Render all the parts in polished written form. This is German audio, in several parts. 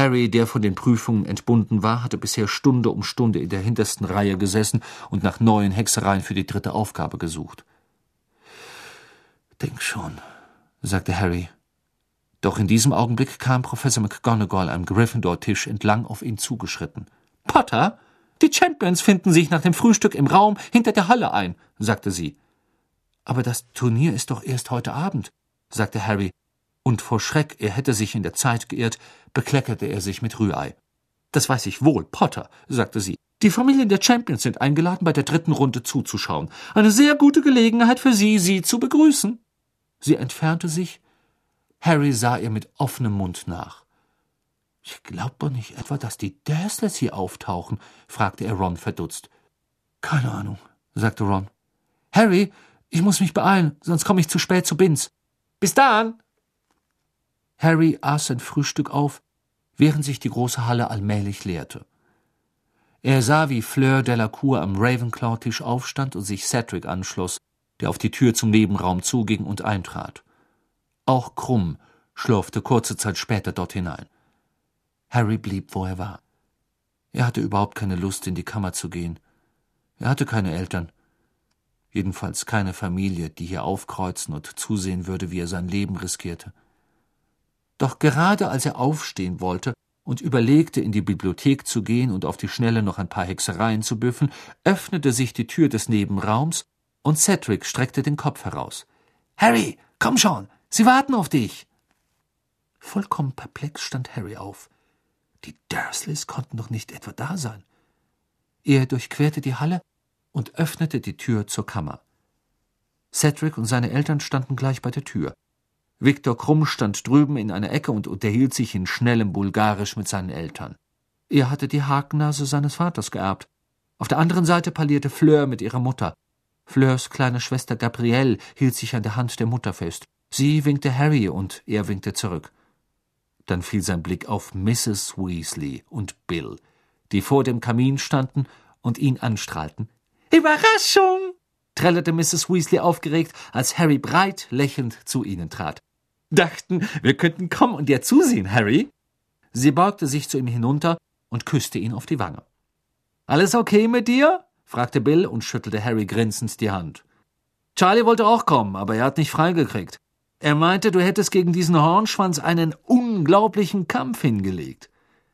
Harry, der von den Prüfungen entbunden war, hatte bisher Stunde um Stunde in der hintersten Reihe gesessen und nach neuen Hexereien für die 3. Aufgabe gesucht. »Denk schon«, sagte Harry. Doch in diesem Augenblick kam Professor McGonagall am Gryffindor-Tisch entlang auf ihn zugeschritten. »Potter, die Champions finden sich nach dem Frühstück im Raum hinter der Halle ein«, sagte sie. »Aber das Turnier ist doch erst heute Abend«, sagte Harry, und vor Schreck, er hätte sich in der Zeit geirrt, bekleckerte er sich mit Rührei. »Das weiß ich wohl, Potter«, sagte sie. »Die Familien der Champions sind eingeladen, bei der 3. Runde zuzuschauen. Eine sehr gute Gelegenheit für Sie, sie zu begrüßen.« Sie entfernte sich. Harry sah ihr mit offenem Mund nach. »Ich glaub doch nicht etwa, dass die Dursleys hier auftauchen?« fragte er Ron verdutzt. »Keine Ahnung«, sagte Ron. »Harry, ich muss mich beeilen, sonst komme ich zu spät zu Binz. Bis dann!« Harry aß sein Frühstück auf, während sich die große Halle allmählich leerte. Er sah, wie Fleur Delacour am Ravenclaw-Tisch aufstand und sich Cedric anschloss, der auf die Tür zum Nebenraum zuging und eintrat. Auch Krumm schlurfte kurze Zeit später dort hinein. Harry blieb, wo er war. Er hatte überhaupt keine Lust, in die Kammer zu gehen. Er hatte keine Eltern, jedenfalls keine Familie, die hier aufkreuzen und zusehen würde, wie er sein Leben riskierte. Doch gerade als er aufstehen wollte und überlegte, in die Bibliothek zu gehen und auf die Schnelle noch ein paar Hexereien zu büffeln, öffnete sich die Tür des Nebenraums und Cedric streckte den Kopf heraus. »Harry, komm schon, sie warten auf dich!« Vollkommen perplex stand Harry auf. Die Dursleys konnten doch nicht etwa da sein. Er durchquerte die Halle und öffnete die Tür zur Kammer. Cedric und seine Eltern standen gleich bei der Tür. Viktor Krumm stand drüben in einer Ecke und unterhielt sich in schnellem Bulgarisch mit seinen Eltern. Er hatte die Hakennase seines Vaters geerbt. Auf der anderen Seite parlierte Fleur mit ihrer Mutter. Fleurs kleine Schwester Gabrielle hielt sich an der Hand der Mutter fest. Sie winkte Harry und er winkte zurück. Dann fiel sein Blick auf Mrs. Weasley und Bill, die vor dem Kamin standen und ihn anstrahlten. »Überraschung!« trällerte Mrs. Weasley aufgeregt, als Harry breit lächelnd zu ihnen trat. »Dachten, wir könnten kommen und dir zusehen, Harry?« Sie beugte sich zu ihm hinunter und küsste ihn auf die Wange. »Alles okay mit dir?« fragte Bill und schüttelte Harry grinsend die Hand. »Charlie wollte auch kommen, aber er hat nicht freigekriegt. Er meinte, du hättest gegen diesen Hornschwanz einen unglaublichen Kampf hingelegt.«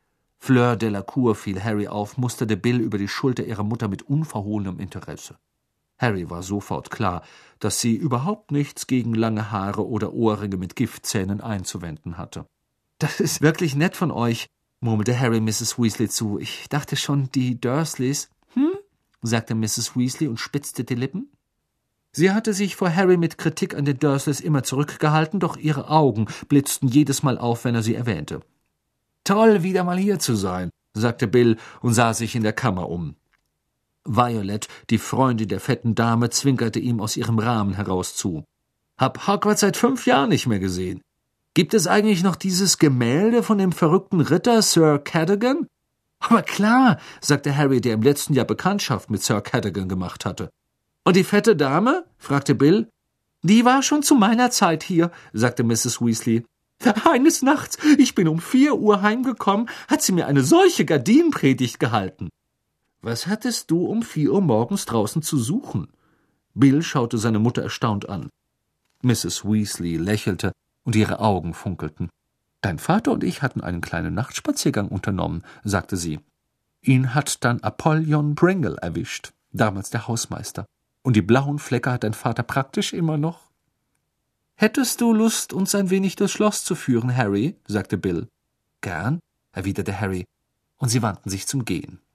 Fleur Delacour fiel Harry auf, musterte Bill über die Schulter ihrer Mutter mit unverhohlenem Interesse. Harry war sofort klar, dass sie überhaupt nichts gegen lange Haare oder Ohrringe mit Giftzähnen einzuwenden hatte. »Das ist wirklich nett von euch«, murmelte Harry Mrs. Weasley zu. »Ich dachte schon, die Dursleys...« sagte Mrs. Weasley und spitzte die Lippen. Sie hatte sich vor Harry mit Kritik an den Dursleys immer zurückgehalten, doch ihre Augen blitzten jedes Mal auf, wenn er sie erwähnte. »Toll, wieder mal hier zu sein«, sagte Bill und sah sich in der Kammer um. Violet, die Freundin der fetten Dame, zwinkerte ihm aus ihrem Rahmen heraus zu. »Hab Hogwarts seit 5 Jahren nicht mehr gesehen. Gibt es eigentlich noch dieses Gemälde von dem verrückten Ritter Sir Cadogan?« »Aber klar«, sagte Harry, der im letzten Jahr Bekanntschaft mit Sir Cadogan gemacht hatte. »Und die fette Dame?« fragte Bill. »Die war schon zu meiner Zeit hier«, sagte Mrs. Weasley. »Eines Nachts, ich bin um 4 Uhr heimgekommen, hat sie mir eine solche Gardinenpredigt gehalten.« »Was hattest du um 4 Uhr morgens draußen zu suchen?« Bill schaute seine Mutter erstaunt an. Mrs. Weasley lächelte und ihre Augen funkelten. »Dein Vater und ich hatten einen kleinen Nachtspaziergang unternommen«, sagte sie. »Ihn hat dann Apollyon Pringle erwischt, damals der Hausmeister. Und die blauen Flecke hat dein Vater praktisch immer noch.« »Hättest du Lust, uns ein wenig durchs Schloss zu führen, Harry?« sagte Bill. »Gern«, erwiderte Harry, und sie wandten sich zum Gehen.